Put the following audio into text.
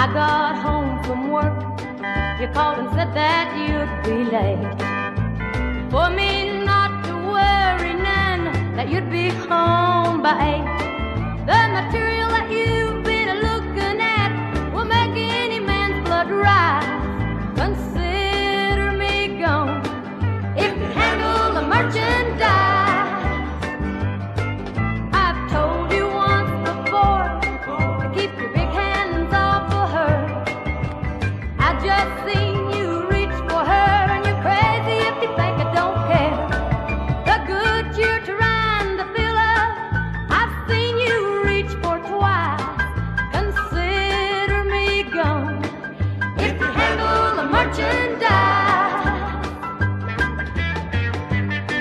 I got home from work, you called and said that you'd be late. For me not to worry none, that you'd be home by 8. The material